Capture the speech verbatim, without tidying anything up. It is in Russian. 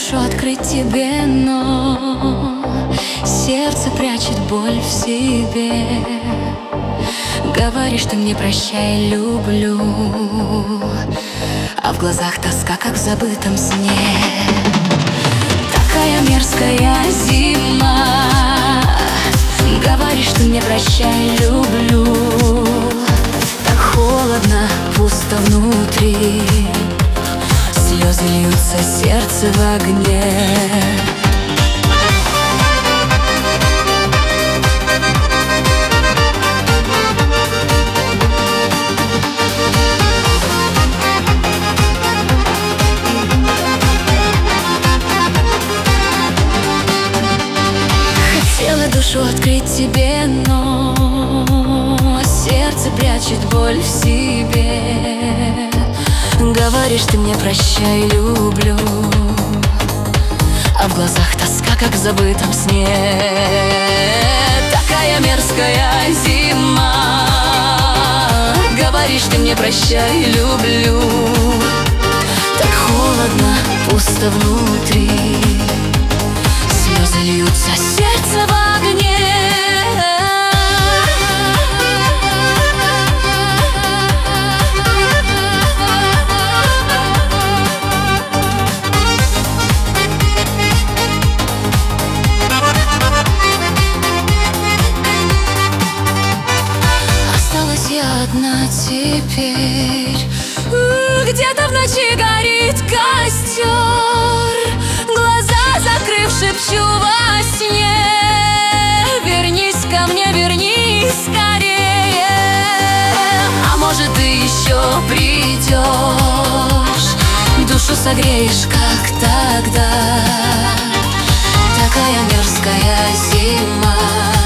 душу открыть тебе, но сердце прячет боль в себе. Говоришь ты мне прощай, люблю, а в глазах тоска, как в забытом сне. Такая мерзкая зима. Говоришь ты мне прощай, люблю, так холодно, пусто внутри. Слезы льются, сердце в огне. Хотела душу открыть тебе, но сердце прячет боль в себе. Говоришь ты мне прощай, люблю, а в глазах тоска, как в забытом сне. Такая мерзкая зима. Говоришь ты мне прощай, люблю, так холодно, пусто внутри. Слезы льются, сердце в огне. Я одна теперь. Где-то в ночи горит костер, глаза закрыв, шепчу во сне: вернись ко мне, вернись скорее. А может, ты еще придешь, душу согреешь, как тогда. Такая мерзкая зима.